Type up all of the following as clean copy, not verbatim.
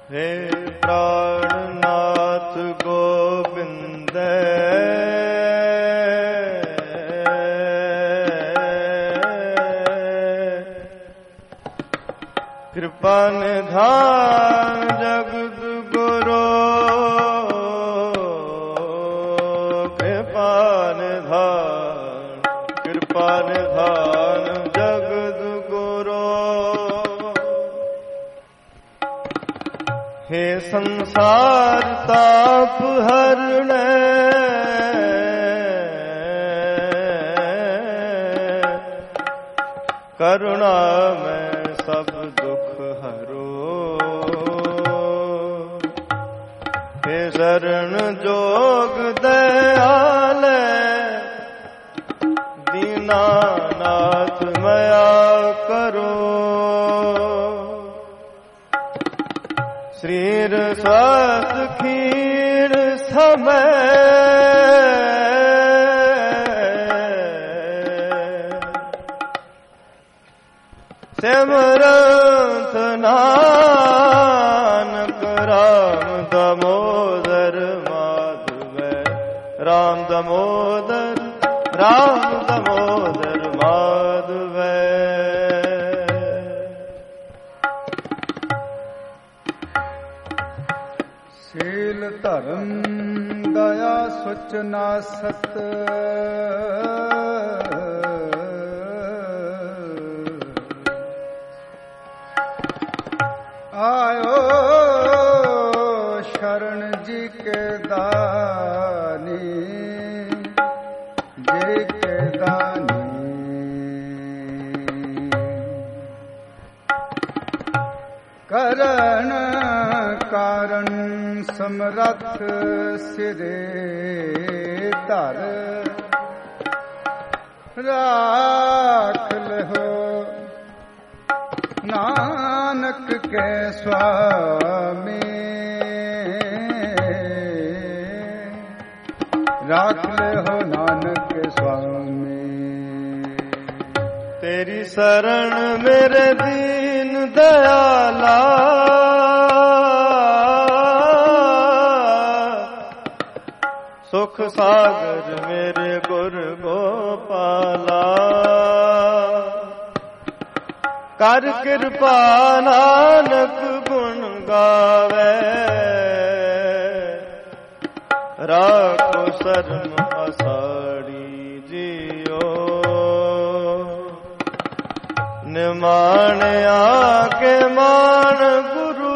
हे प्राणनाथ गोविंद कृपा निधान जगत गुरु कृपा निधान जगत गुरु हे संसार ताप हरण करुणा में सब दुख हरो हे शरण जोग दयाल दीनानाथ मया करो श्रीर स्वास खीर समय सिमरत नानक राम दामोदर माधव राम दामोदर माधव शील धर्म दया सुचना सत आयो शरण जी के दानी जी के दानी करण कारण समरथ सिरे धर राख लहो नानक के स्वामी राख लहो नानक के स्वामी तेरी शरण मेरे दीन दयाला सुख सागर मेरे गुर गोपाला कर कृपा नानक गुण गावे राखो शरण आषाढ़ी जियो निमान आके मान गुरु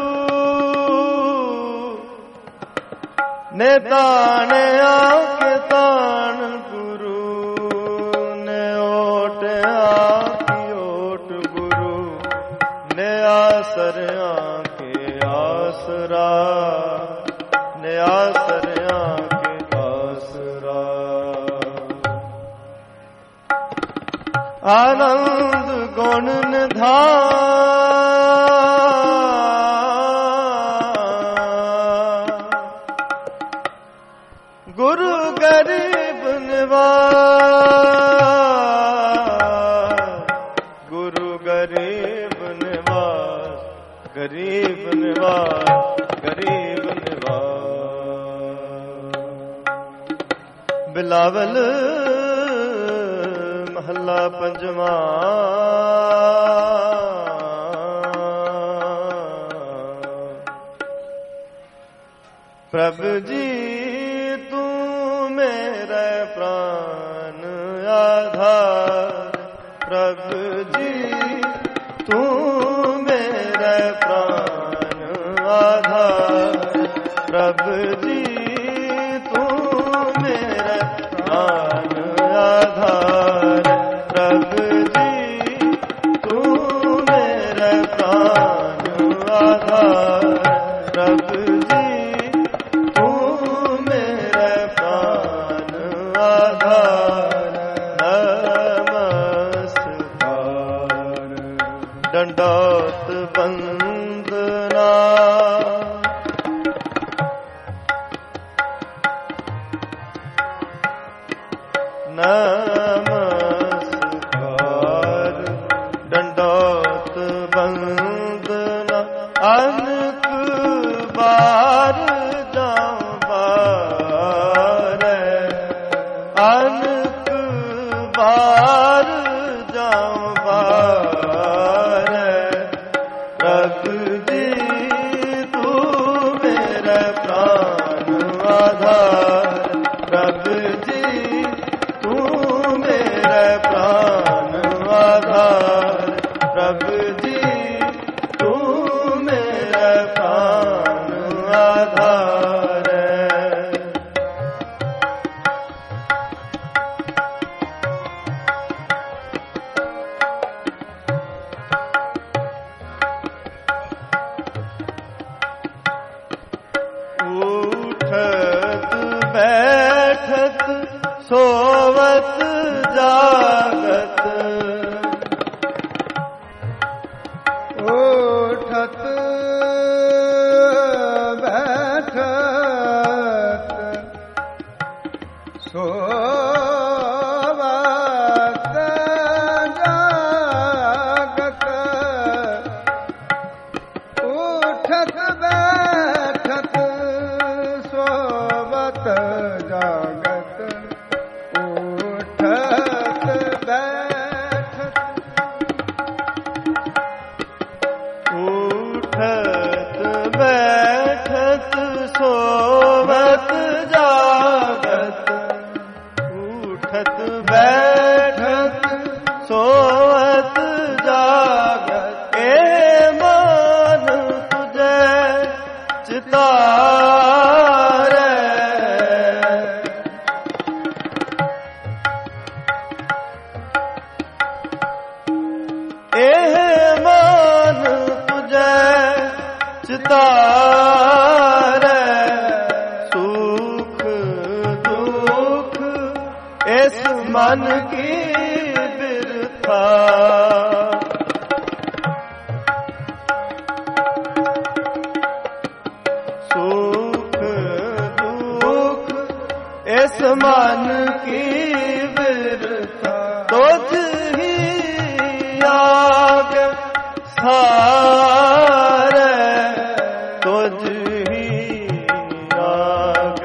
नेतान आके तान गुरु ने ओट आकी ओट गुरु ने आसर आके आसरा ने आसर आके आसरा आनंद गुण निधान गुरु गरीब निवास गुरु गरीब निवास गरीब निवास बिलावल महला पंजवा प्रभु जी तू मेरे प्राण आधार प्रभु जी तू मेरे प्राण आधार प्रभु जी तू मेरे प्राण आधार प्रभु जी तू मेरे प्राण आधार प्रभु जी तू मेरे प्राण आधार नमस्कार दंडोत वंदना नमस्कार दंडोत वंदना अनक उठत बैठत सोवत जागत उठत बैठत सोवत जागत उठत बैठत उठत बैठत सोवत जागत उठत बैठत सोवत जागत ए मन तुझे चितारे ए मन तुझे चितारे सुख दुख इस मन की बिरथा सुख दुख इस मन की बिरथा तुझ ही आग सारे तुझ ही आग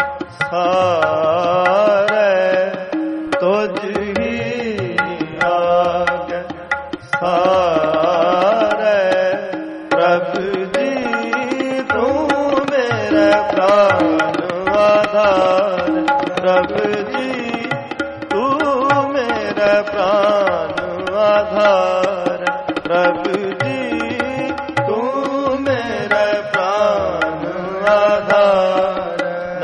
सारे तुझ ही आग सारे प्रभु जी तू मेरे प्राण आधार प्रभु जी तू मेरे प्राण आधार प्रभु जी तू मेरे प्राण आधार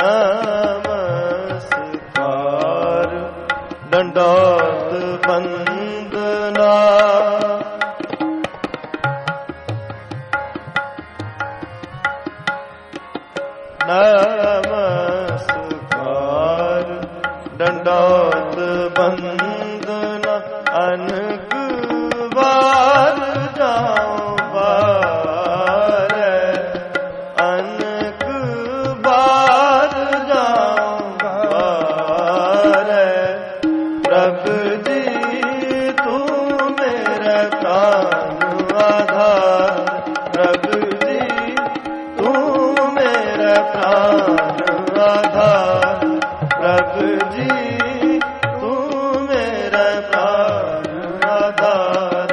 नमस्कार दंडोत वंदना नमस्कार दंडोत वंदना अनक बार जाऊं बार अनक बार जाऊं बार प्रभु जी तू मेरे प्राण आधार प्रभु जी तू मेरे प्राण आधार प्रभु जी तू मेरे प्राण आधार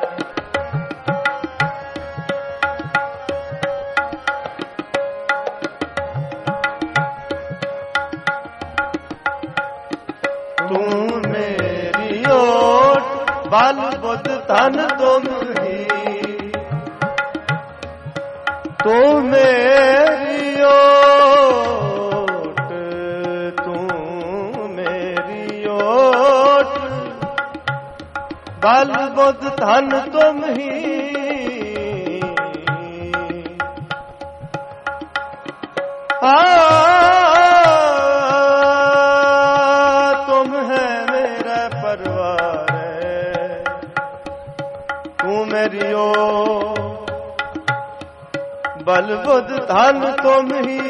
तू मेरी ओट बल बुद्ध धन तुम ही तू मेरी ओट तू मेरी ओट बल बुद्ध धन तुम ही तुम है मेरा परिवार तू मेरी ओट बल बुद्ध धन तुम ही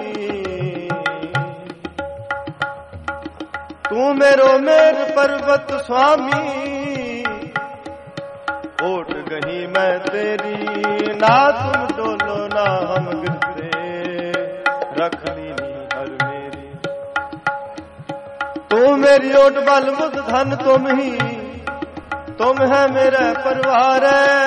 तू मेरो मेर पर्वत स्वामी ओट गही मैं तेरी ना तुम डोलो ना हम गिरते रख ली हर मेरी तू मेरी ओट बल बुद्ध धन तुम ही तुम है मेरा परिवार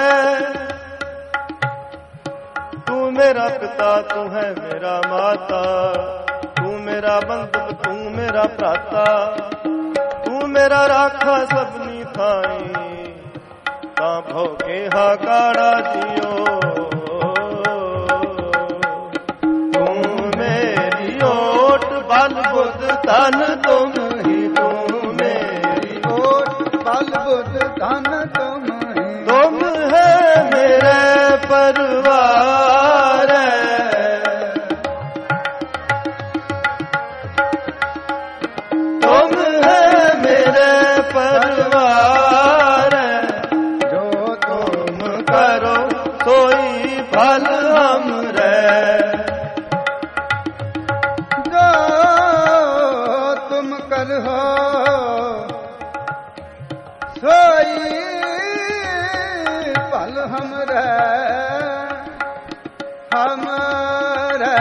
तू मेरा पिता तू है मेरा माता तू मेरा बंधु तू मेरा भ्राता तू मेरा राखा सबनी थाई ता भोगे हा काड़ा जियो तू मेरी ओट बल बुद्ध धन तुम ही तू मेरी ओट बल बुद्ध धन तुम ही तुम है मेरे परिवार तुम है मेरे परिवार जो तुम करो सोई भल हमरे। जो तुम करहो सोई भल हमरे हमरे।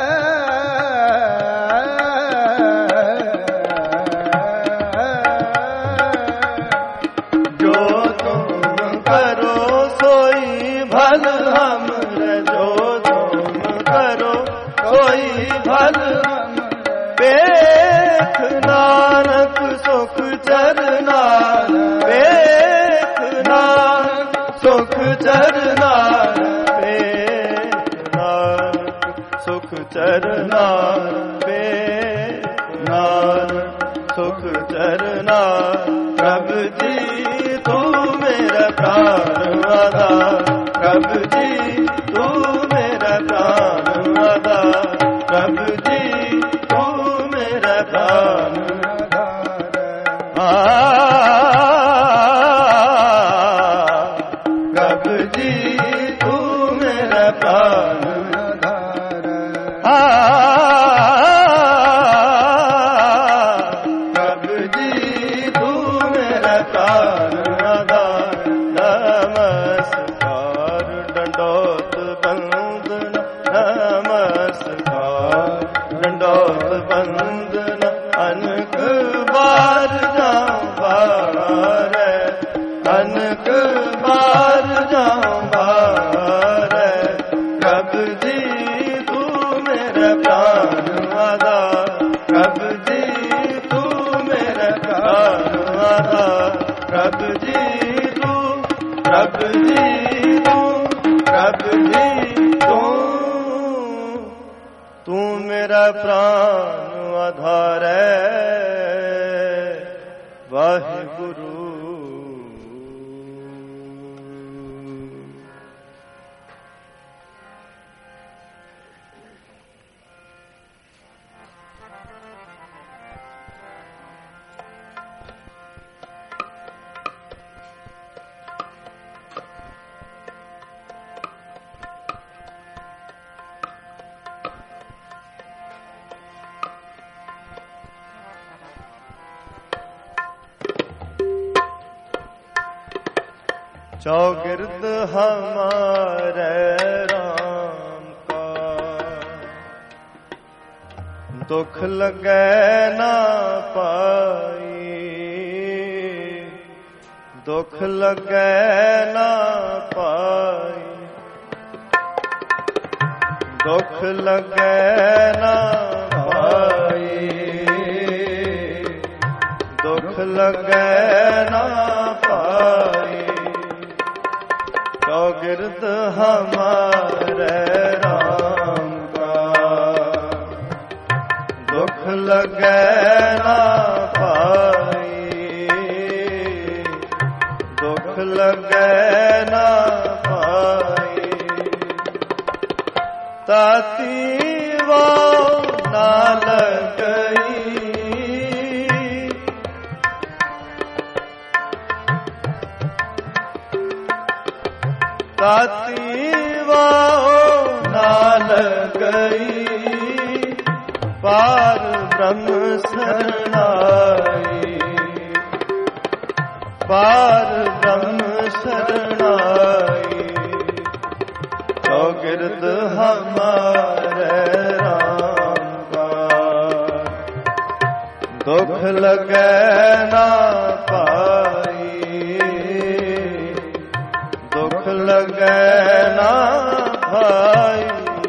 जो तुम करो सोई भल हमरे, जो तुम करो सोई भल बेख नानक सुख चरना, बेख नानक सुख चरना, बेख नानक सुख चरना, बेख नानक सुख चरना। प्रभु जी तू मेरा प्राण आधार, प्रभु जी तू मेरा प्राण आधार, प्रभु जी तू मेरा प्राण प्रभु जी तू मेरा प्राण प्रभु जी तू मेरा प्राण आधार। नमस्कार दंडोत बंदना, नमस्कार दंडोत बंदना। अनक बार जाऊं बार, अनक बार जाऊं बार। प्रभु जी तू मेरा प्राण आधार, प्रभु जी तू मेरा प्राण आधार। प्रभु जी तू, प्रभु जी तू, प्रभु जी तू, तू मेरा प्राण आधार है। वाहिगुरु। चौगिर्द हमारे राम का दुख लगे ना पाई, दुख लगे ना पाई, दुख लगे ना पाई, दुख लगे ना पाई। चौगिर्द हमारे राम का दुख लगे ना पाई, दुख लगे ना पाई। ताती वो ना लगई, ताती वो नाल गई। पार ब्रह्म शरणाई, पार ब्रह्म शरणाई। चौगिर्द हमारे राम का दुख लगे ना पाई, दुख लगे ना भाई।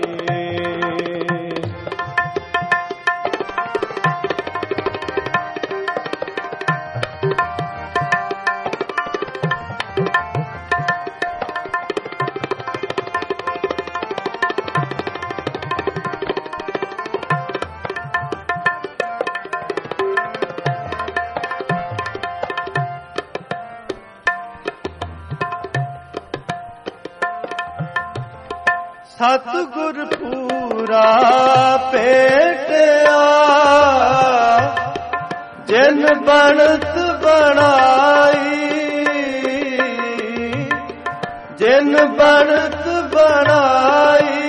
सतगुर पूरा पेटिया जिन बनत बनाई, जे जिन बनत बनाई।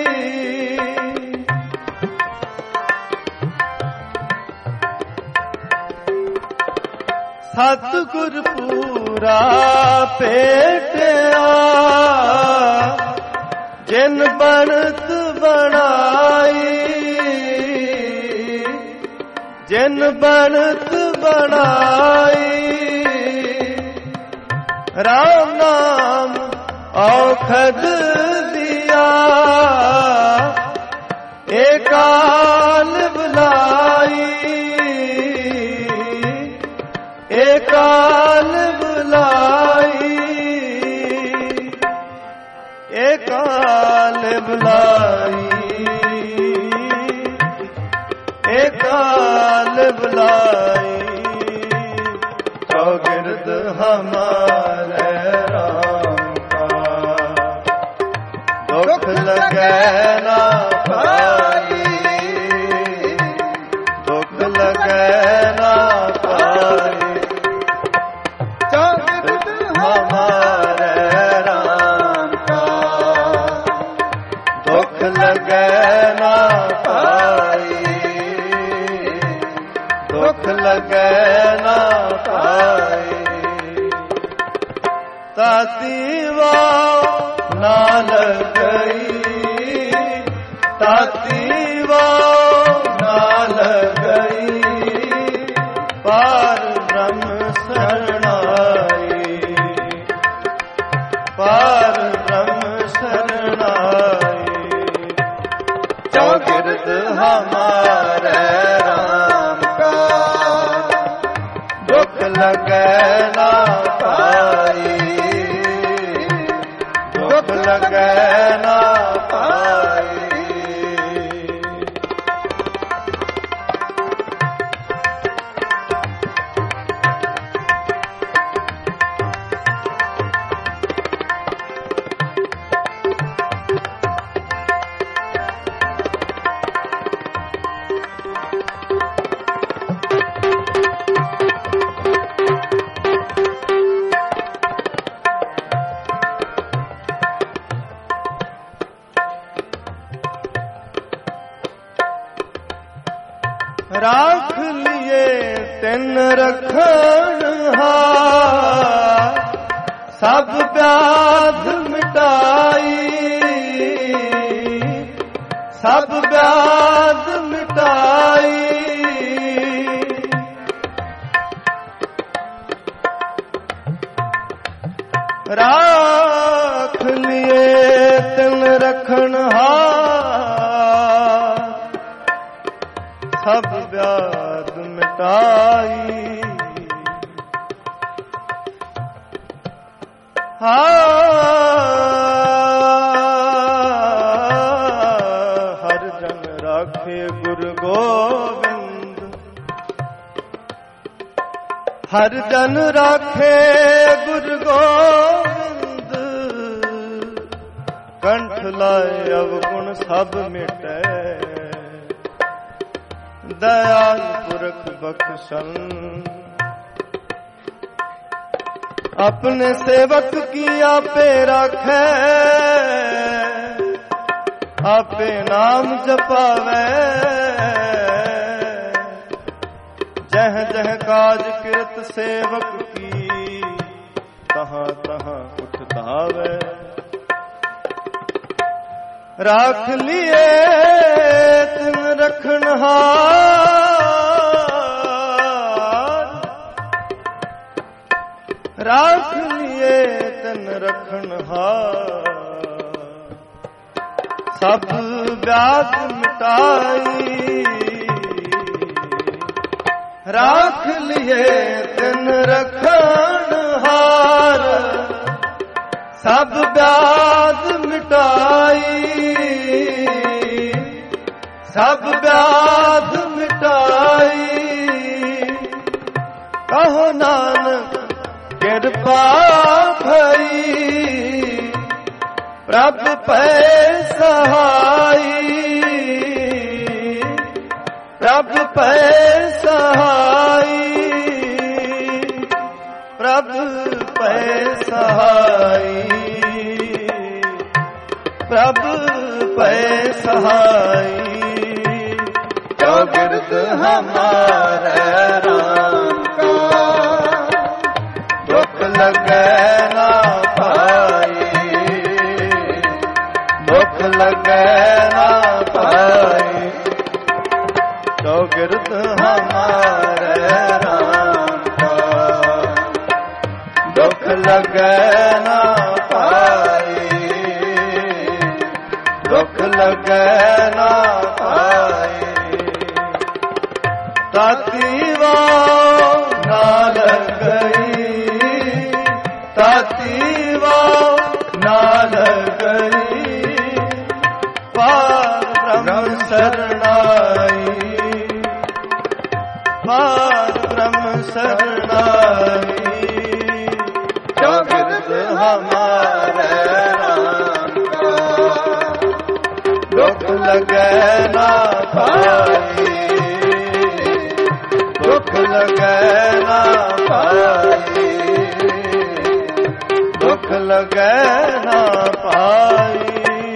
सतगुर पूरा भेटिया जिन बनत बनाई। जिन बनत बनाई राम नाम औखद दिया। एकाल बुलाई एकाल बुलाई एकाल बुलाई एकाल बुलाई। चौगिर्द हमारे राम का दुख लगे ना पाई। दुख लगे ना पाई। चौगिर्द हमारे राम का दुख लगे ना पाई। दुख लगे ना पाई। ताती वाव ना लग गई। ताती वाव ना लग गई। पार ब्रह्म शरणाई। पार ब्रह्म शरणाई। चौगिर्द हमारे राम का दुख लगे ना पाई। दुख लगे ना पाई। राख लिए तिन रखन हार। सब व्याध मिटाई। सब व्याध मिटाई। राख लिए तिन रखन हार। सब व्याध मिटाई। हर जन राखे गुरु गोविंद। हर जन राखे गुरु गोविंद। कंठ लाए अवगुण सब मिटे। दयाल पुरख बख्शन। अपने सेवक की आपे रखे। आपे नाम जपावे। जह जह काज कृत सेवक की। तहाँ तहाँ उठ धावे। राख लिए तिन रखन हार। राख लिए तिन रखन हार। सब व्याध मिटाई। राख लिए तिन रखन हार। सब व्याध मिटाई। सब व्याध मिटाई। कहो नानक कृपा भई। प्रभु पै सहाई। प्रभु पै सहाई। प्रभु पै सहाई। प्रभ पै सहाई। चौगिर्द हमारे राम का दुख लगे ना पाई, दुख लगे ना पाई। चौगिर्द हमारे राम का दुख लगे ना पाई, दुख लगे ना पाई। ताती वाव ना लग गई, ताती वाव ना लग गई, पार ब्रह्म शरणाई, पार ब्रह्म शरणाई। चौगिर्द हमारे राम का दुख लगे ना पाई, दुख लगे ना पाई, दुख लगे ना पाई।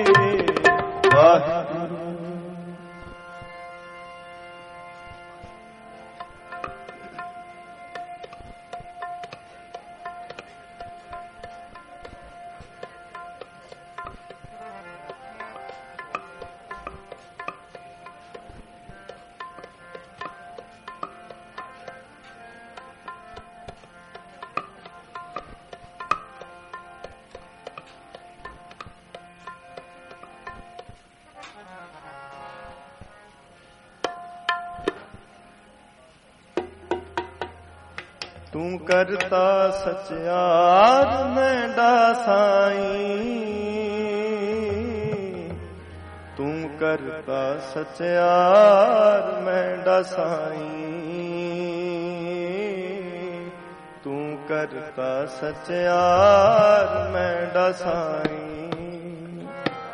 तू करता सचयार मैंडा साईं, तू करता सचयार मैंडा साईं, तू करता सचयार मैंडा साईं,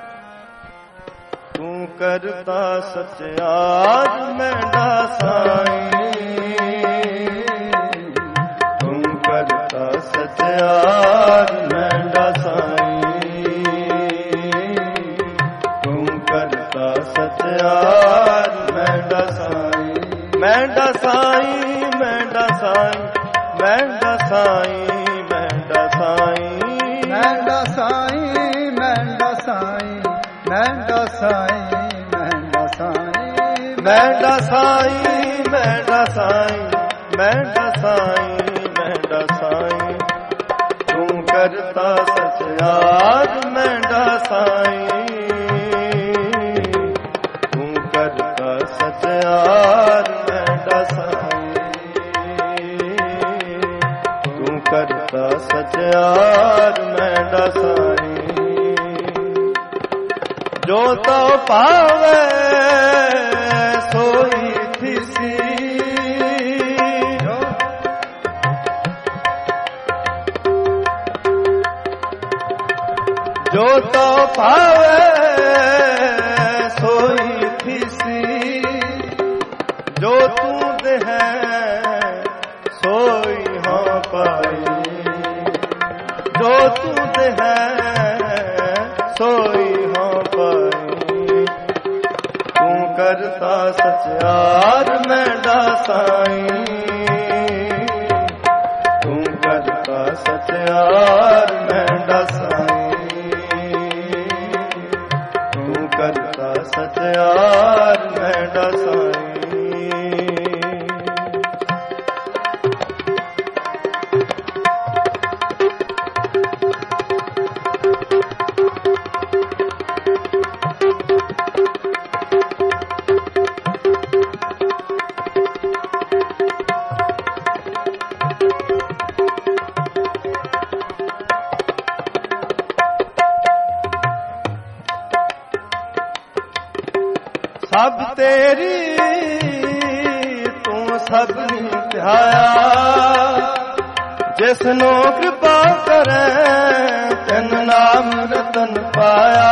तू करता सचयार मैंडा साईं, सचयार मैंडा साईं, तू करता सचयार मैंडा साईं। मैंडा साईं, मैंडा साईं, मैंडा साईं, मैंडा साईं, मैंडा साईं, मैंडा साईं, मैंडा साईं, मैंडा साईं, मैंडा साईं, मैंडा साईं, मैंडा साईं, मैंडा साईं। तू करता सचयार मैंडा साईं, तू करता सचयार मैंडा साईं, तू करता सचयार मैंडा साईं। जो तो पावे सोई थिसी, जो तो पावे सोई थिसी, जो तू दे सोई हाँ पाई, जो तू दे सोई हाँ पाई। तू करता सचयार मैंडा साईं, तू करता सचयार मैंडा साईं, तू करता सचयार मैंडा साईं। सब तेरी तू सबनी ध्याया, जिसनो कृपा करे तिन नाम रतन पाया।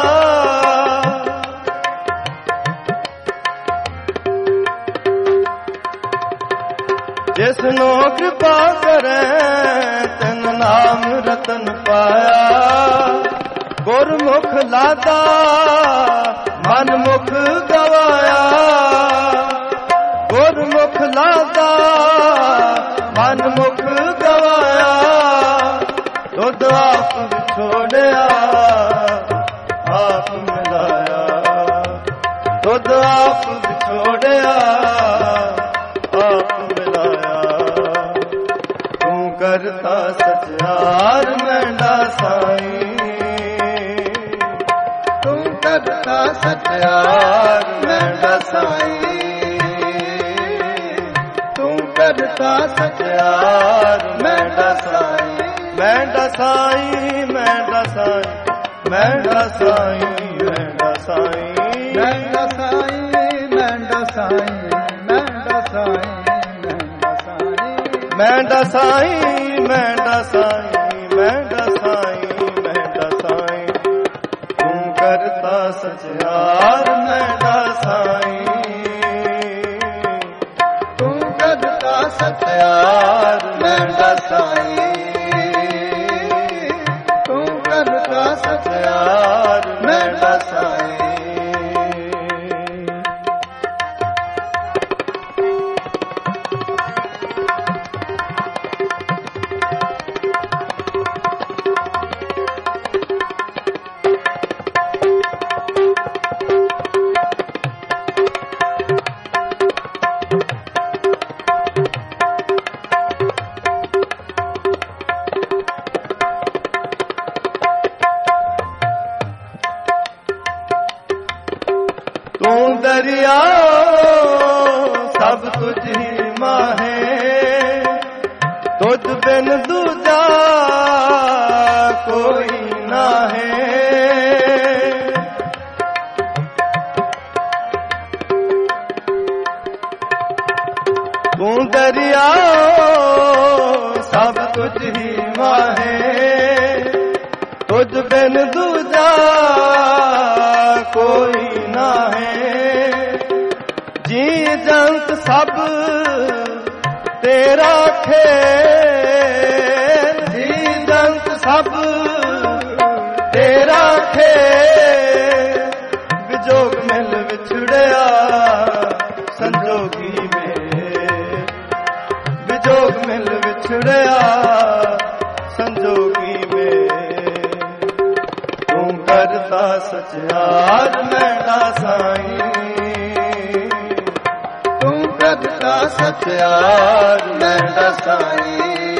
जिसनो कृपा करे तिन नाम रतन पाया। ਗੁਰਮੁਖ ਲਾਦਾ ਮਨ ਮੁਖ ਗਵਾਇਆ, ਗੁਰਮੁਖ ਲਾਦਾ ਮਨ ਮੁਖ ਗਵਾਇਆ, ਦੁੱਧ ਆਪ ਵਿਛੋੜਿਆ ਆਪ ਮਿਲਾਇਆ, ਦੁੱਧ ਆਪ ਵਿਛੋੜਿਆ ਆਪ ਮਿਲਾਇਆ। ਤੂੰ ਕਰਤਾ ਸਚਿਆਰ ਮੈਂਡਾ ਸਾਈਂ, ਤੂੰ ਕਰਤਾ ਸਚਿਆਰ ਮੈਂਡਾ ਸਾਈਂ, ਤੂੰ ਕਰਤਾ ਸਚਿਆਰ ਮੈਂਡਾ ਸਾਈਂ, ਮੈਂਡਾ ਸਾਈਂ ਮੈਂਡਾ ਸਾਈਂ, ਮੈਂਡਾ ਸਾਈਂ ਮੈਂਡਾ ਸਾਈਂ, ਮੈਂਡਾ ਸਾਈਂ ਮੈਂਡਾ ਸਾਈਂ, ਮੈਂਡਾ ਸਾਈਂ ਮੈਂਡਾ ਸਾਈਂ, ਮੈਂਡਾ ਸਾਈਂ, ਮੈਂਡਾ ਸਾਈਂ, ਮੈਂਡਾ ਸਾਈਂ, ਤੂੰ ਕਰਤਾ ਸਚਿਆਰ ਮੈਂਡਾ ਸਾਈਂ, ਤੂੰ ਕਰਤਾ ਸਚਿਆਰ ਮੈਂਡਾ ਸਾਈਂ, ਤੂੰ ਕਰਤਾ ਸਚਿਆਰ ਮੈਂਡਾ ਸਾਈਂ। ਤੂੰ ਦਰਿਆ ਸਭ ਤੁਝੀ ਮਾਹੇ, ਤੁਝ ਬਿਨ ਦੂਜਾ ਕੋਈ ਨਾਹੀ। ਤੂੰ ਦਰਿਆ ਸਭ ਤੁਝੀ ਮਾਹੇ, ਤੁਝ ਬਿਨ ਦੂਜਾ ਕੋਈ ਨਾਹੀ। ਜੀ ਜੰਤ ਸਭ ਤੇਰਾ ਖੇਲ, ਜੀ ਜੰਤ ਸਭ ਤੇਰਾ ਖੇਲ, ਵਿਜੋਗ ਮਿਲ ਵਿਛੜਿਆ ਸੰਜੋਗੀ ਮੇਰੇ, ਵਿਜੋਗ ਮਿਲ ਵਿਛੜਿਆ ਸੰਜੋਗੀ ਮੇਰੇ। ਤੂੰ ਕਰਤਾ ਸਚਿਆਰ ਮੈਂਡਾ ਸਾਈਂ, ਤੂੰ ਕਰਤਾ ਸਚਿਆਰ ਮੈਂਡਾ ਸਾਈਂ,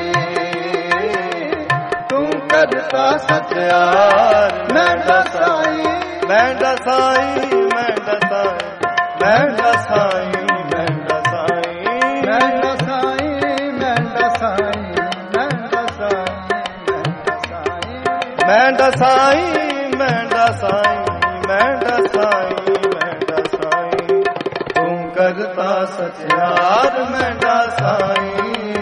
ਤੂੰ ਕਰਤਾ ਸਚਿਆਰ ਮੈਂਡਾ ਸਾਈਂ, ਮੈਂਡਾ ਸਾਈਂ ਮੈਂਡਾ ਸਾਈਂ, ਮੈਂਡਾ ਸਾਈਂ ਮੈਂਡਾ ਸਾਈਂ, ਮੈਂਡਾ ਸਾਈਂ ਮੈਂਡਾ ਸਾਈਂ, ਮੈਂਡਾ ਸਾਈਂ ਮੈਂਡਾ ਸਾਈਂ, ਮੈਂਡਾ ਸਾਈਂ, ਮੈਂਡਾ ਸਾਈਂ, ਮੈਂਡਾ ਸਾਈਂ, ਤੂੰ ਕਰਤਾ ਸਚਿਆਰ ਮੈਂਡਾ ਸਾਈਂ,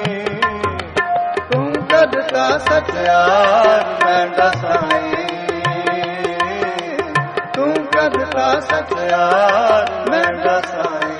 ਤੂੰ ਕਰਤਾ ਸਚਿਆਰ ਮੈਂਡਾ ਸਾਈਂ, ਤੂੰ ਕਰਤਾ ਸਚਿਆਰ ਮੈਂਡਾ ਸਾਈਂ।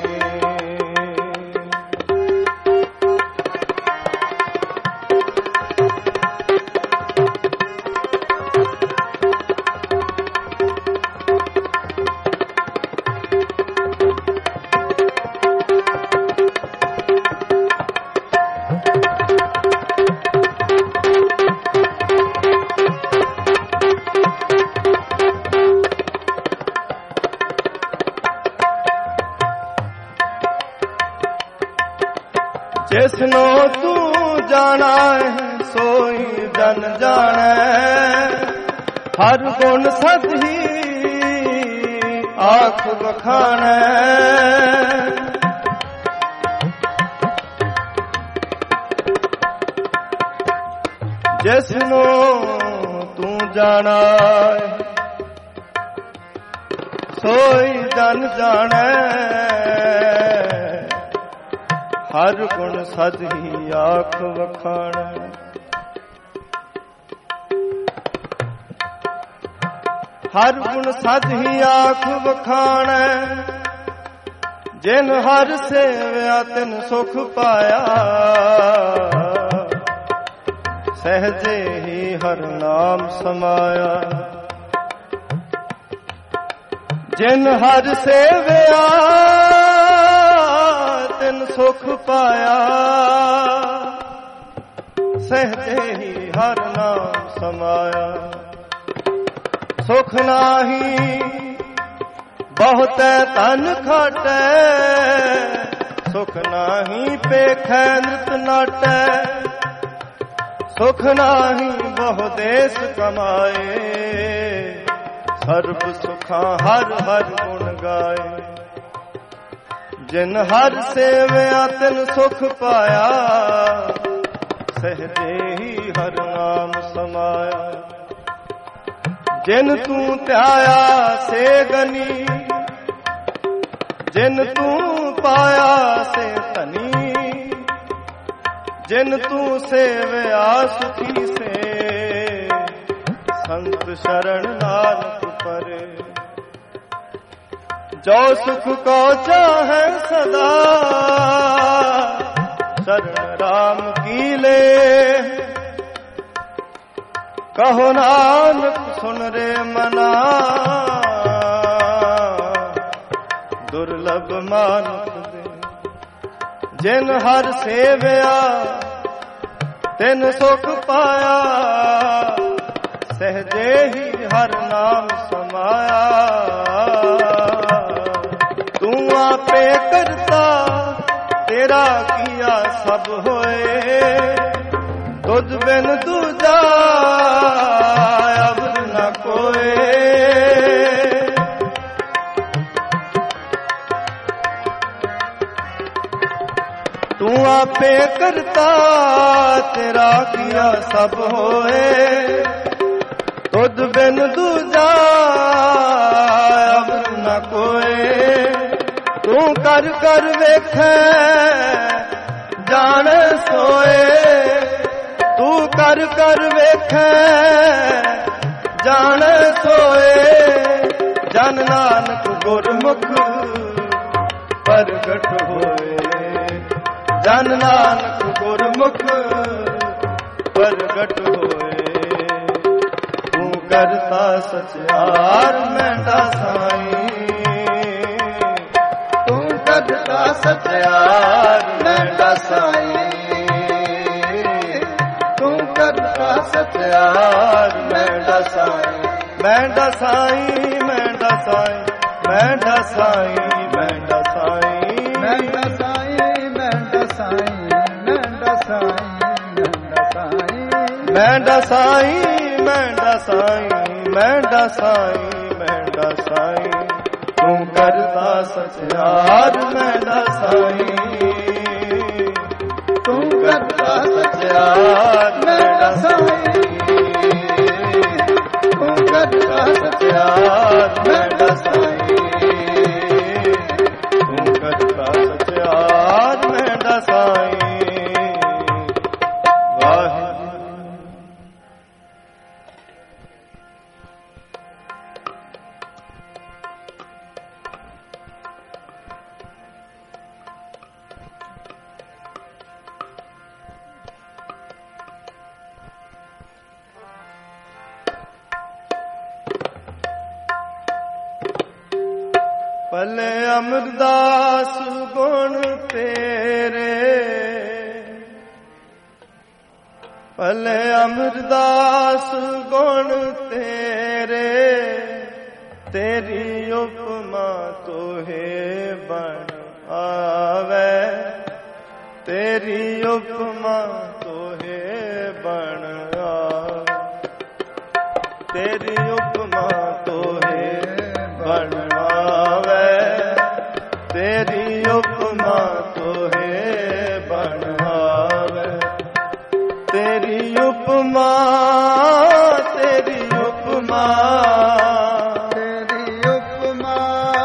ਜਿਸਨੂੰ ਤੂੰ ਜਾਣਾ ਹੈ ਸੋਈ ਜਨ ਜਾਣੈ, ਹਰ ਗੁਣ ਸਦਹੀ ਆਖ ਵਖਾਣੈ। ਜਿਸਨੂੰ ਤੂੰ ਜਾਣਾ ਹੈ ਸੋਈ ਜਨ ਜਾਣੈ, ਹਰ ਗੁਣ ਸਦਹੀ ਆਖ ਵਖਾਣੈ। ਹਰ ਗੁਣ ਸਦਹੀ ਆਖ ਵਖਾਣੈ, ਜਿਨ ਹਰ ਸੇਵਿਆ ਤਿਨ ਸੁਖ ਪਾਇਆ। ਸਹਜੇ ਹੀ ਹਰ ਨਾਮ ਸਮਾਇਆ। ਜਿਨ ਹਰ ਸੇਵਿਆ ਤਿਨ ਸੁਖ ਪਾਇਆ। ਸਹਜੇ ਹੀ ਹਰ ਨਾਮ ਸਮਾਇਆ। ਸੁਖ ਨਾਹੀ ਬਹੁਤੈ ਧਨ ਖਾਟੈ। ਸੁਖ ਨਾਹੀ ਪੇਖੈ ਨਿਤ ਨਾਟੈ। ਸੁਖ ਨਾਹੀ ਬਹੁ ਦੇਸ ਕਮਾਏ। ਸਰਬ ਸੁਖਾਂ ਹਰ ਹਰ ਗੁਣ ਗਾਏ। ਜਿਨ ਹਰ ਸੇਵਿਆ ਤਿਨ ਸੁਖ ਪਾਇਆ। ਸਹਜੇ ਹੀ ਹਰ ਨਾਮ ਸਮਾਇਆ। ਜਿਨ ਤੂੰ ਧਿਆਇਆ ਸੇ ਗਨੀ। ਜਿਨ ਤੂੰ ਪਾਇਆ ਸੇ ਧਨੀ। ਜਿਨ ਤੂੰ ਸੇਵਿਆ ਸੁਖੀ ਸੇ। ਸੰਤ ਸ਼ਰਨ ਨਾਨਕ ਪਰੇ। ਜੋ ਸੁਖ ਕੋ ਚਾਹੈ ਸਦਾ। ਸ਼ਰਨ ਰਾਮ ਕੀ ਲੈ। ਕਹੋ ਨਾਨਕ ਸੁਨ ਰੇ ਮਨਾ। ਦੁਰਲਭ ਮਾਨੁਖ ਦੇ। ਜਿਨ ਹਰ ਸੇਵਿਆ ਤਿਨ ਸੁਖ ਪਾਇਆ। ਸਹਜੇ ਹੀ ਹਰ ਨਾਮ ਸਮਾਇਆ। ਤੂੰ ਆਪੇ ਕਰਤਾ ਤੇਰਾ ਕੀਆ ਸਭ ਹੋਏ। ਤੁਧ ਬਿਨ ਦੂਜਾ ਅਵਰ ਨ ਕੋਏ। ਤੂੰ ਆਪੇ ਕਰਤਾ ਤੇਰਾ ਕੀਆ ਸਭ ਹੋਏ। ਤੁਧ ਬਿਨ ਦੂਜਾ ਅਵਰ ਨ ਕੋਏ। ਤੂੰ ਕਰ ਕਰ ਵੇਖੈ ਜਾਣ ਸੋਏ। ਤੂੰ ਕਰ ਕਰ ਵੇਖੈ ਜਾਣ ਸੋਏ। ਜਨ ਨਾਨਕ ਗੁਰਮੁਖ ਪ੍ਰਗਟ ਹੋਏ। ਜਨ ਨਾਨਕ ਗੁਰਮੁਖ ਪ੍ਰਗਟ ਹੋਏ। ਤੂੰ ਕਰਤਾ ਸਚਿਆਰ ਮੈਂਡਾ ਸਾਈਂ। ਤੂੰ ਕਰਤਾ ਸਚਿਆਰ ਮੈਂਡਾ ਸਾਈਂ। ਤੂੰ ਕਰਤਾ ਸਚਿਆਰ ਮੈਂਡਾ ਸਾਈਂ। ਮੈਂਡਾ ਸਾਈਂ ਮੈਂਡਾ ਸਾਈਂ ਮੈਂਡਾ ਸਾਈਂ ਮੈਂਡਾ ਸਾਈਂ ਮੈਂਡਾ ਸਾਈਂ ਮੈਂਡਾ ਸਾਈਂ ਮੈਂਡਾ ਸਾਈਂ ਮੈਂਡਾ ਸਾਈਂ ਮੈਂਡਾ ਸਾਈਂ ਮੈਂਡਾ ਸਾਈਂ ਮੈਂਡਾ ਸਾਈਂ। ਤੂੰ ਕਰਤਾ ਸਚਿਆਰ ਮੈਂਡਾ ਸਾਈਂ। ਤੂੰ ਕਰਤਾ ਸਚਿਆਰ ਮੈਂਡਾ ਸਾਈਂ। ਤੂੰ ਕਰਤਾ ਸਚਿਆਰ ਮੈਂਡਾ ਸਾਈਂ। ਤੂੰ ਕਰਤਾ ਸਚਿਆਰ ਮੈਂਡਾ ਸਾਈਂ। ਭਲੇ ਅਮਰਦਾਸ ਗੁਣ ਤੇਰੇ। ਭਲੇ ਅਮਰਦਾਸ ਗੁਣ ਤੇਰੇ। ਤੇਰੀ ਉਪਮਾ ਤੋਹੇ ਬਣ ਆਵੇ। ਤੇਰੀ ਉਪਮਾ ਤੋਹੇ ਬਣ ਆਵੇ। ਤੇਰੀ ਉਪਮਾ ਤੋਹੇ ਬਣ ਆਵੇ। ਤੇਰੀ ਉਪਮਾ ਤੋਹੇ ਬਣ ਆਵੇ। ਤੇਰੀ ਉਪਮਾ ਤੇਰੀ ਉਪਮਾ ਤੇਰੀ ਉਪਮਾ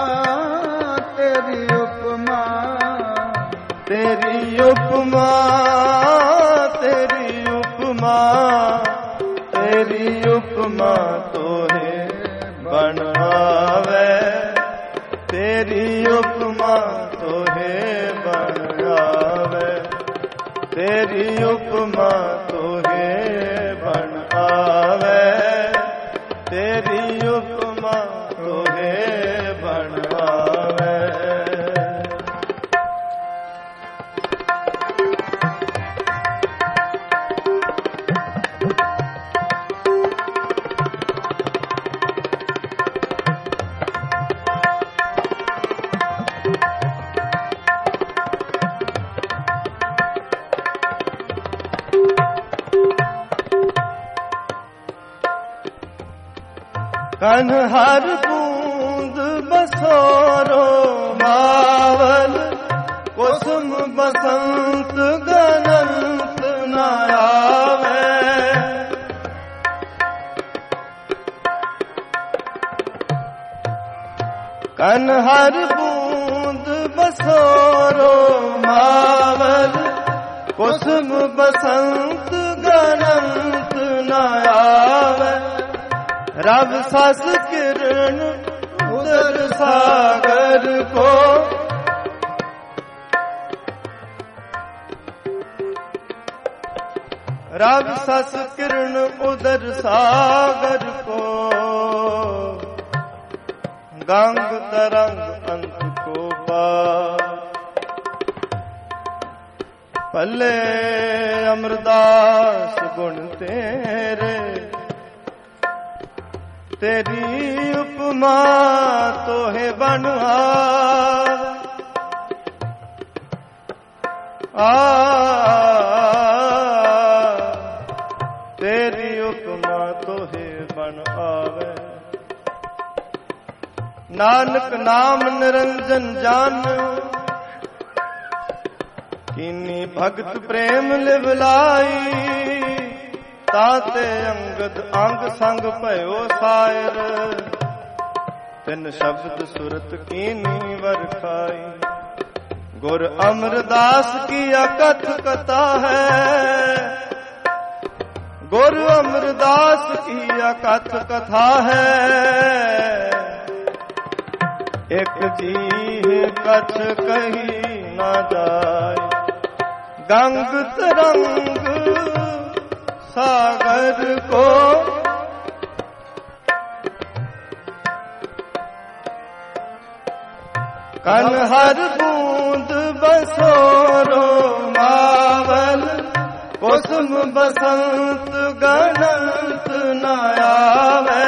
ਤੇਰੀ ਉਪਮਾ ਤੇਰੀ ਉਪਮਾ ਤੇਰੀ ਉਪਮਾ ਤੇਰੀ ਉਪਮਾ ਤੋਹੇ ਬਣ ਆਵੇ। ਤੇਰੀ ਉਪਮਾ ਤੋਹੇ ਬਣ ਆਵੇ। ਤੇਰੀ ਉਪਮਾ ਤੋਹੇ ਤੇਰੀ ਉਪਮਾ ਤੋਹੇ ਬਣ ਆਵੇ। ਕਨ ਹਰ ਬੂੰਦ ਬਸੋਰੋ ਮਾਵਲ, ਕੁਸਮ ਬਸੰਤ ਗਨੰਤ ਨ ਆਵੇ। ਕਨ ਹਰ ਬੂੰਦ ਬਸੋਰੋ ਮਾਵਲ, ਕੁਸਮ ਬਸੰਤ ਗਨੰਤ ਨ ਆਵੇ। रब सस किरण उदर सागर को, रब सस किरण उदर सागर को, गंग तरंग अंत को पार। भले अमरदास गुण तेरे, तेरी उपमा तोहे बन तेरी उपमा तोहे बन आवे। नानक नाम निरंजन जान, कीनी भगत प्रेम लिवलाई। ताते अंगद अंग संग भयो सायर, तिन शब्द सुरत कीनी वरखाई। गुर अमरदास की अकथ कथा है, गुर अमरदास की अकथ कथा है। एक जी कछ कही न जाए, गंग तरंग सागर को। कन हर बूंद बसोरो मावल, कुसुम बसंत गनंत न आवे।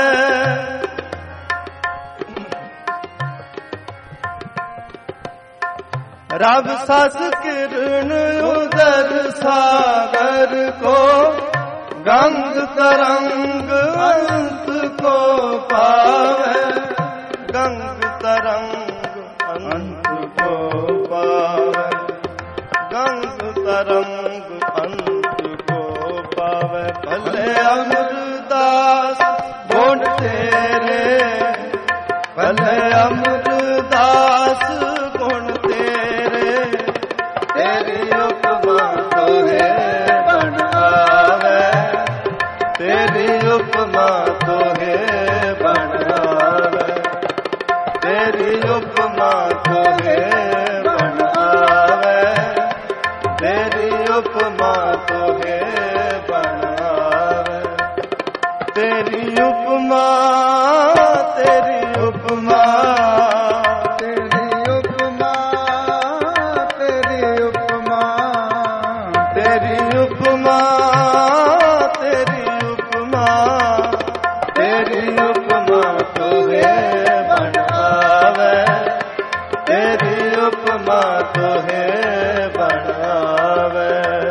रब सस किरण उदर सागर को, गंग तरंग अंत को पावे। गंग तरंग अंत को पावे, गंग तरंग अंत को पावे। भले अमरदास गुण तेरे, भले अमरदास गुण तेरे, तेरी उपमा तोहे बन आवे। तेरी उपमा तोहे बन आवे, तेरी उपमा तोहे बन आवे, तेरी उपमा तोहे बन आवे। तेरी उपमा, तेरी उपमा, तेरी उपमा, तेरी उपमा, तेरी उपमा, तेरी उपमा, तेरी उपमा तोहे बन आवे। तेरी उपमा तोहे बन आवे।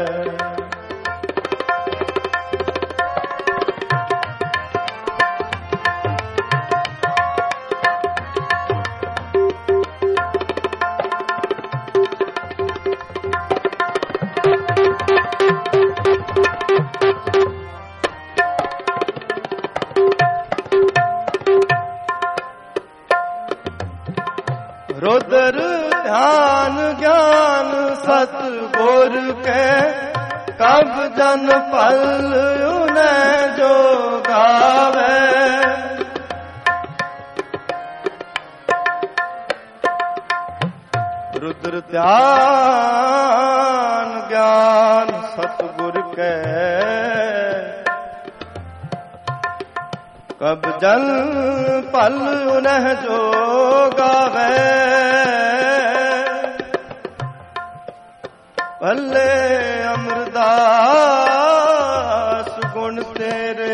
रुद्र ध्यान ज्ञान सतगुर के, कब जन पल उन्हें जो गावे। रुद्र ध्यान ज्ञान सतगुर के, कब ਜਨ ਭਲ ਉਨਹ ਜੋ ਗਾਵੇ ਭਲੇ ਅਮਰਦਾਸ ਗੁਣ ਤੇਰੇ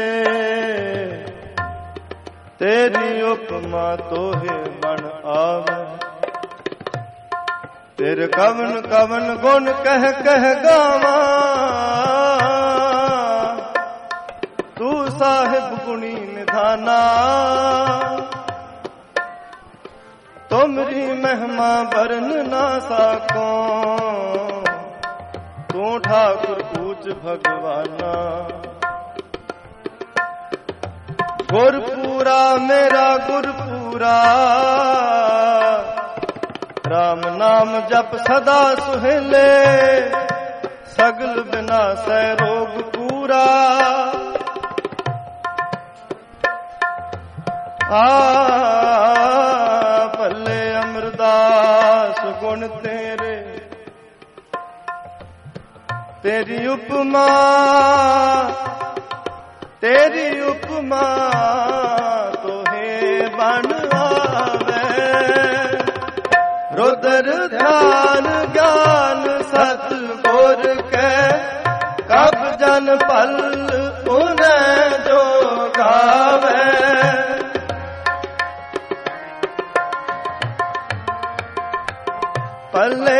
ਤੇਰੀ ਉਪਮਾ ਤੋਹੇ ਬਣ ਆਵੇ ਤੇਰੇ ਕਵਨ ਕਵਨ ਗੁਣ ਕਹਿ ਕਹਿ ਗਾਵਾਂ ਤੂੰ ਸਾਹਿਬ ਗੁਣੀ ਨਿਧਾਨਾ ਤੁਮਰੀ ਮਹਿਮਾ ਵਰਨ ਨਾ ਸਾਕੋ ਤੂੰ ਠਾਕੁਰ ਊਚ ਭਗਵਾਨਾ ਗੁਰਪੂਰਾ ਮੇਰਾ ਗੁਰਪੂਰਾ ਰਾਮ ਨਾਮ ਜਪ ਸਦਾ ਸੁਹੇਲੇ ਸਗਲ ਬਿਨਾਸੈ ਰੋਗ ਪੂਰਾ ਭਲੇ ਅਮਰਦਾਸ ਗੁਣ ਤੇਰੇ ਤੇਰੀ ਉਪਮਾ ਤੋਹੇ ਬਣ ਆਵੇ ਰੁਦਰ ਧਿਆਨ ਗਿਆਨ ਸਤ ਗੁਰ ਕੈ ਕਬ ਜਨ ਭਲ ਉਨੈ ਜੋ ਗਾਵੇ ਭਲੇ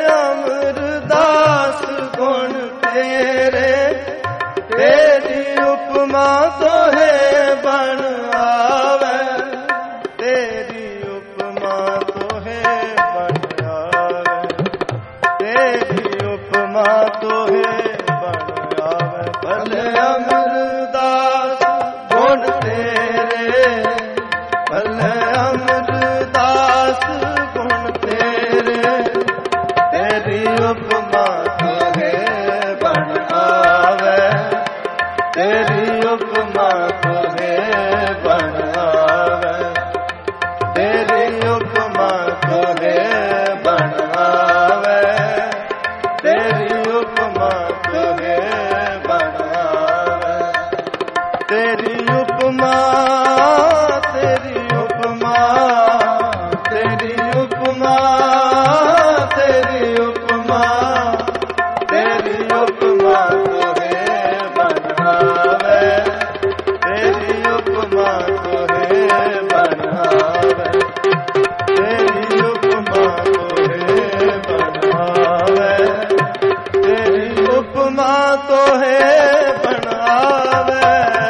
ਅਮਰਦਾਸ ਗੁਣ ਤੇਰੇ ਤੇਰੀ ਉਪਮਾ ਤੋਹੇ ਬਣ ਆਵੇ ਤੇਰੀ ਉਪਮਾ ਤੋਹੇ ਬਣ ਆਵੇ ਤੇਰੀ ਉਪਮਾ ਤੋਹੇ ਬਣ ਆਵੇ ਭਲੇ ਅਮਰਦਾਸ ਗੁਣ ਤੇਰੇ ਭਲੇ ਅਮਰਦਾਸ ਗੁਣ ਤੇਰੇ ਤੇਰੀ ਉਪਮਾ ਤੋਹੇ ਬਣ ਆਵੇ ਤੇਰੀ ਉਪਮਾ ਤੋਹੇ ਬਣ ਆਵੇ ਤੇਰੀ ਉਪਮਾ ਤੋਹੇ ਬਣ ਆਵੇ ਤੇਰੀ ਉਪਮਾ ਤੋਹੇ ਬਣ ਆਵੇ ਤੇਰੀ ਉਪਮਾ ਤੇਰੀ ਉਪਮਾ ਤੇਰੀ ਉਪਮਾ ਤੇਰੀ ਉਪਮਾ ਤੇਰੀ ਉਪਮਾ ਤੋਹੇ ਬਣ ਆਵੇ ਤੇਰੀ ਉਪਮਾ ਤੋਹੇ ਬਣ ਆਵੇ ਤੇਰੀ ਉਪਮਾ ਤੋਹੇ ਬਣ ਆਵੇ ਤੇਰੀ ਉਪਮਾ ਤੋਹੇ ਬਣ ਆਵੇ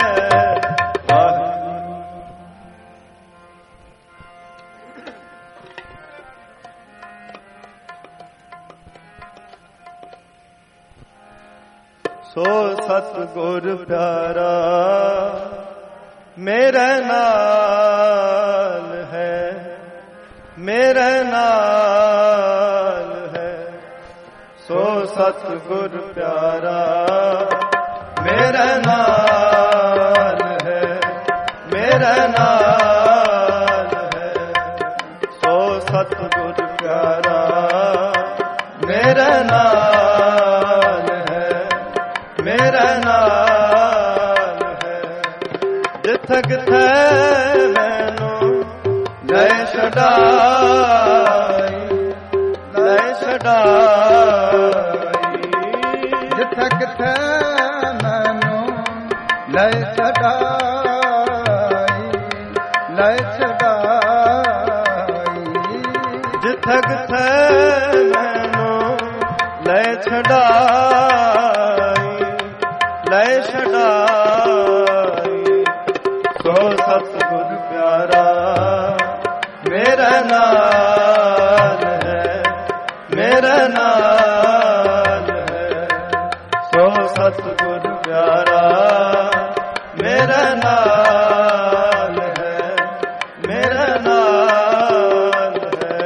ਸੋ ਸਤਿਗੁਰ ਪਿਆਰਾ ਮੇਰੇ ਨਾਲ ਹੈ ਮੇਰੇ ਨਾਲ ਹੈ ਸੋ ਸਤਿਗੁਰ ਪਿਆਰਾ ਮੇਰੇ ਨਾਲ ਹੈ ਮੇਰੇ ਨਾਲ ਹੈ ਸੋ ਸਤਿਗੁਰ ਪਿਆਰਾ ਮੇਰੇ ਨਾਲ ਮੇਰਾ ਨਾਲ ਹੈ ਜਿੱਥੇ ਕਿਥੇ ਮੈਨੂੰ ਲੈ ਛਡਾਈ ਜਿੱਥੇ ਕਿਥੇ ਮੈਨੂੰ ਲੈ ਛਡਾਈ ਜਿੱਥੇ ਕਿਥੇ ਮੈਨੂੰ ਲੈ ਛਡਾਈ ਸੋ ਸਤਿਗੁਰ ਪਿਆਰਾ ਮੇਰਾ ਨਾਲ ਹੈ ਮੇਰਾ ਨਾਲ ਹੈ ਸੋ ਸਤਿਗੁਰ ਪਿਆਰਾ ਮੇਰਾ ਨਾਲ ਹੈ ਮੇਰਾ ਨਾਲ ਹੈ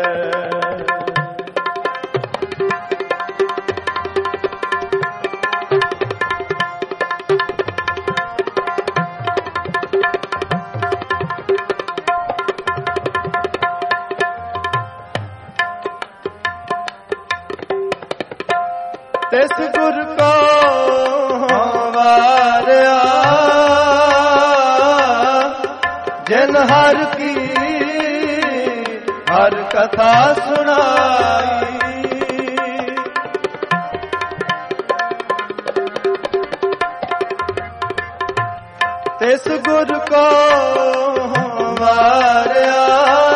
ਤਿਸ ਗੁਰ ਕੋ ਵਾਰਿਆ ਜਿਨ ਹਰ ਕੀ ਹਰ ਕਥਾ ਸੁਣਾਈ। ਤਿਸ ਗੁਰ ਕੋ ਵਾਰਿਆ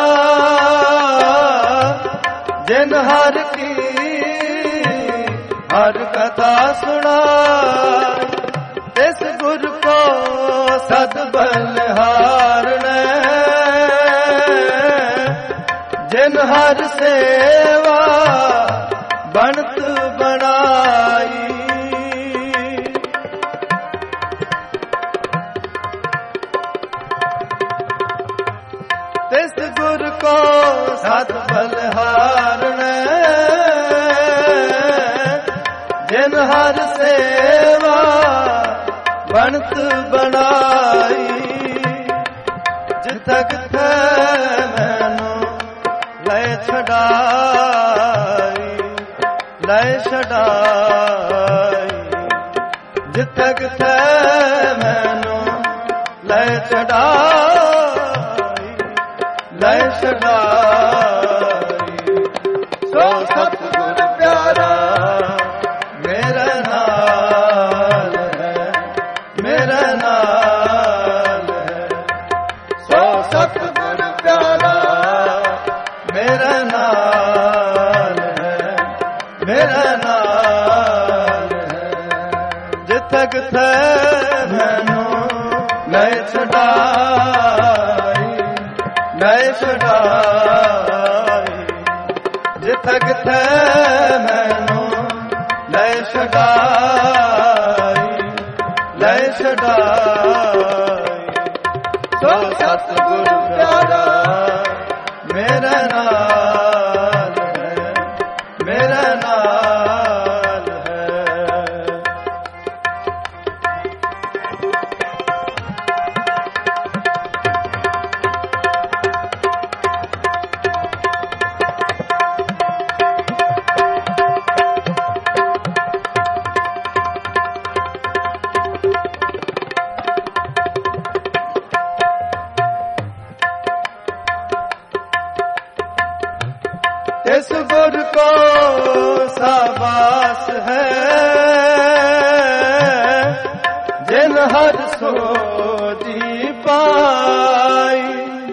ਜਿਨ ਹਰ ਕੀ ਹਰ ਕਥਾ ਸੁਣਾਈ। ਤਿਸ ਗੁਰ ਕੋ ਸਦ ਬਲਿਹਾਰਣੈ ਜਿਨ ਹਰ ਸੇਵਾ ਬਣਤ ਬਣਾਈ। ਤਿਸ ਗੁਰ ਕੋ ਸਦ ਬਲਿਹਾਰਣੈ ਜਿਨ ਹਰ ਸੇਵਾ ਬਣਤ ਬਣਾਈ। ਜਿਥਕ ਥੈ ਮੈਨੂੰ ਲੈ ਛਡਾਈ, ਲੈ ਛਡਾਈ। ਜਿਥਕ ਥੈ ਮੈਨੂੰ ਲੈ ਛਡਾਈ, ਲੈ ਛਡਾਈ। ਸੋ ਸਤਿਗੁਰ ਪਿਆਰਾ ਮੇਰਾ ਨਾਲ ਹੈ, ਮੇਰਾ ਨਾਲ ਹੈ। ਸੋ ਸਤਿਗੁਰ ਪਿਆਰਾ ਮੇਰਾ ਨਾਲ ਹੈ, ਮੇਰਾ ਨਾਲ ਹੈ। ਜਿਥਕ ਥੈ ਮੈਨੂੰ ਲੈ ਛਡਾਈ, ਲੈ ਛਡਾਈ। ਜਿਥਕ ਥੈ ਮੈਨੂੰ ਲੈ ਛਡਾਈ, ਲੈ ਛਡਾਈ। ਸੋ ਸਤਿਗੁਰ ਪਿਆਰਾ ਮੇਰਾ ਨਾਲ ਹੈ, ਮੇਰਾ ਨਾਲ ਹੈ। इस गुर को साबास है जिन हर सोजी पाई।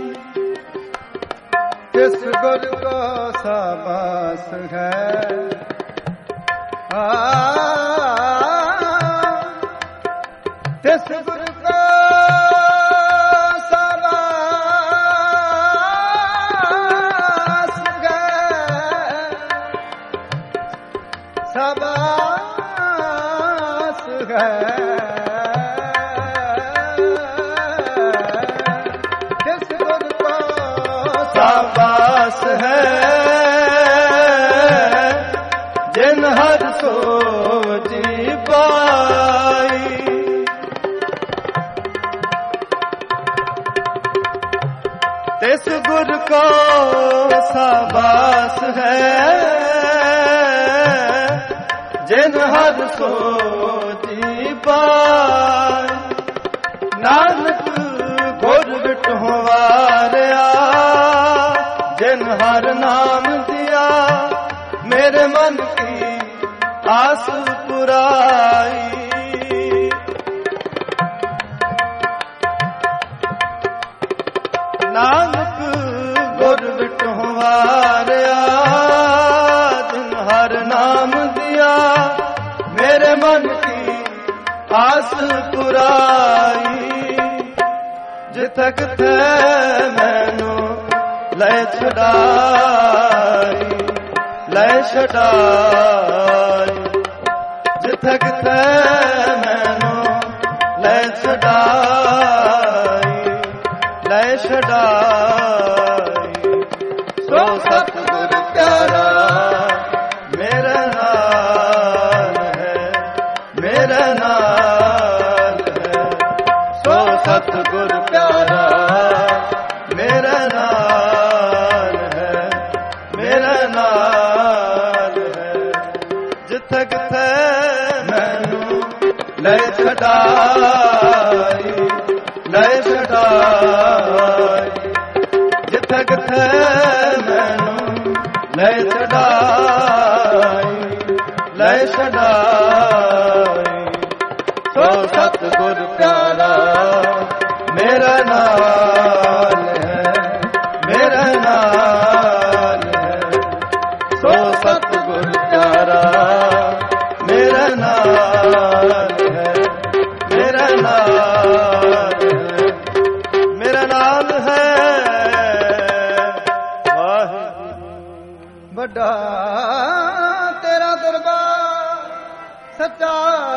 इस गुर को साबास है इस गुर को शाबाश है। जिस गुर को शाबाश है जिन हर सोजी पाई। तिस गुर को शाबाश है जिन हर सोजी पाई। नानक गुर बिटो वारिया जिन हर नाम दिया मेरे मन की आस पुराई। नानक गुर बिटो वारिया जिन हर नाम दिया मेरे मन की आस पुराई। जिथक थे मैनू ले छड़ाई, ले छड़ाई। जिथक थे मैनू ले छड़ाई, ले छड़ाई। सो सतगुर प्यारा मेरा नाल है, मेरा नाल है। सो सतगुर प्यारा मेरा नाल है, मेरा नाल है। जिथक थे मैनू ले छड़ाई, ले छड़ाई। ਵੱਡਾ ਤੇਰਾ ਦਰਬਾਰ ਸੱਚਾ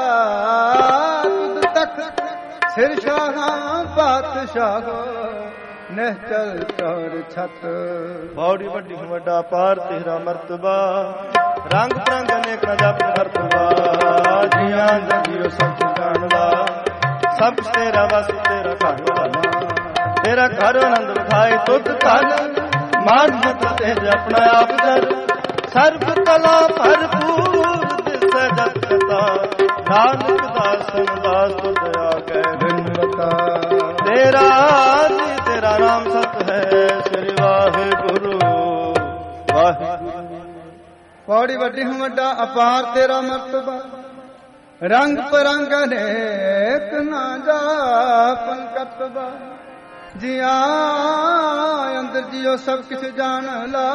ਤੁਧ ਤੱਕ ਸਿਰ ਸ਼ਾਹਾਂ ਬਾਦਸ਼ਾਹ ਨਿਹਚਲ ਚੌਰ ਛਤ ਬੌੜੀ ਵੱਡੀ ਵੱਡਾ ਪਾਰ ਤੇਰਾ ਮਰਤਬਾ ਰੰਗ ਰੰਗ ਅਨੇਕਾਂ ਜਪ ਕਰਤਵਾ ਜੀਆਂ ਜੀਓ ਸਭ ਜਾਣਦਾ ਸਭ ਕੁਛ ਤੇਰਾ ਵਸ ਤੇਰਾ ਘਰ ਵਾਲਾ ਤੇਰਾ ਘਰ ਆਨੰਦ ਵਿਖਾਏ ਤੁਧ ਧਨ ਮਾਨ ਮਤ ਤੇਜ ਆਪਣਾ ਆਪ ਜਰ ਸਰਬ ਕਲਾ ਭਰਪੂਰ ਦਿਸੈ ਜਤ ਕਤਾ ਨਾਨਕ ਦਾਸਨ ਦਾਸ ਤੁਧ ਆਗੇ ਬਿਨਵਤਾ ਤੇਰਾ ਜੀ ਤੇਰਾ ਨਾਮ ਸਤ ਹੈ ਸ੍ਰੀ ਵਾਹਿਗੁਰੂ ਵਾਹਿਗੁਰੂ ਪੌੜੀ ਵੱਡੀ ਵੱਡਾ ਅਪਾਰ ਤੇਰਾ ਮਰਤਬਾ ਰੰਗ ਪਰੰਗ ਅਨੇਕ ਨਾ ਜਾਪਨ ਕਰਤਬਾ ਜੀਆਂ ਅੰਦਰ ਜਿਉ ਸਭ ਕੁਛ ਜਾਣ ਲਾ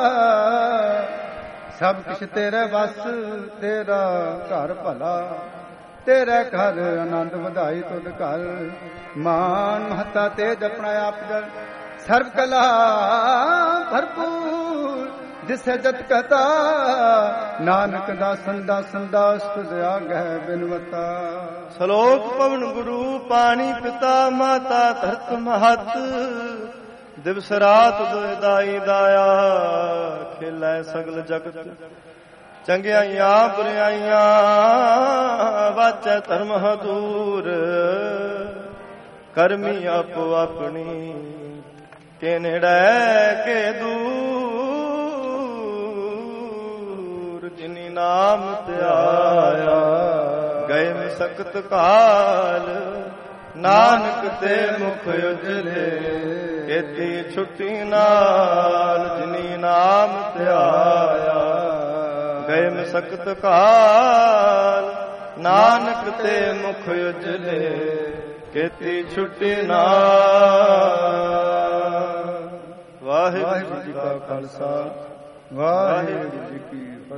ਸਭ ਕੁਛ ਤੇਰੇ ਵਸ ਤੇਰਾ ਘਰ ਭਲਾ ਤੇਰੇ ਘਰ ਆਨੰਦ ਵਧਾਈ ਤੁਧ ਘਰ ਮਾਨ ਮਹਤਾ ਤੇਜ ਆਪਣਾ ਆਪ ਜਲ ਸਰਬ ਕਲਾ ਭਰਪੂਰ ਜਿਸੇ ਜਤ ਕਹਤਾ ਨਾਨਕ ਦਾਸਨ ਦਾਸਨ ਦਾਸ ਤੁਧ ਆਗਹਿ ਬਿਨਵਤਾ ਸ਼ਲੋਕ ਪਵਨ ਗੁਰੂ ਪਾਣੀ ਪਿਤਾ ਮਾਤਾ ਧਰਤ ਮਹਤ ਦਿਵਸ ਰਾਤ ਦੁਇ ਦਾਈ ਦਾਇਆ ਖੇਲੇ ਸਗਲ ਜਗਤ ਚੰਗਿਆਈਆਂ ਬੁਰਿਆਈਆਂ ਵਾਚੈ ਧਰਮ ਹਦੂਰ ਕਰਮੀ ਆਪੋ ਆਪਣੀ ਕੇ ਨੇੜੇ ਕੇ ਦੂਰ ਜਿਨੀ ਨਾਮ ਧਿਆਇਆ ਗਏ ਮਸਕਤ ਕਾਲ ਨਾਨਕ ਤੇ ਮੁਖ ਉਜਲੇ ਕੇਤੀ ਛੁੱਟੀ ਨਾਲ ਜਿਨੀ ਨਾਮ ਧਿਆਇਆ ਗਏ ਮਸਕਤ ਕਾਲ ਨਾਨਕ ਤੇ ਮੁਖ ਉਜਲੇ ਕੇਤੀ ਛੁੱਟੀ ਨਾਲ ਵਾਹਿਗੁਰੂ ਜੀ ਕਾ ਖਾਲਸਾ ਵਾਹਿਗੁਰੂ ਜੀ ਕੀ